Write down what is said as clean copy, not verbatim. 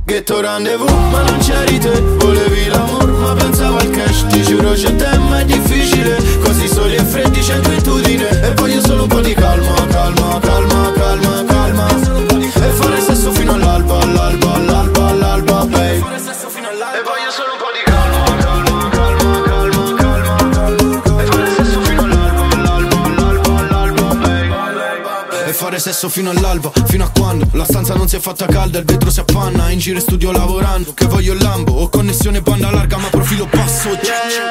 Ghetto rendezvous, ma non c'eri te. Volevi l'amor, ma pensavo al cash. Ti giuro c'è te, ma è difficile. Così soli e freddi c'è inquietudine. E voglio solo un po' di calma, calma, calma, calma, calma. E fare sesso fino all'alba, all'alba, all'alba, all'alba, babe. E voglio solo un po' di calma, calma, calma, calma, calma, calma. E fare sesso fino all'alba, all'alba, all'alba, all'alba, babe. E fare sesso fino all'alba, fino a quando la stanza non si è fatta calda, il vetro si appanna, in giro e studio lavorando. Che voglio il Lambo, ho connessione banda larga ma profilo basso.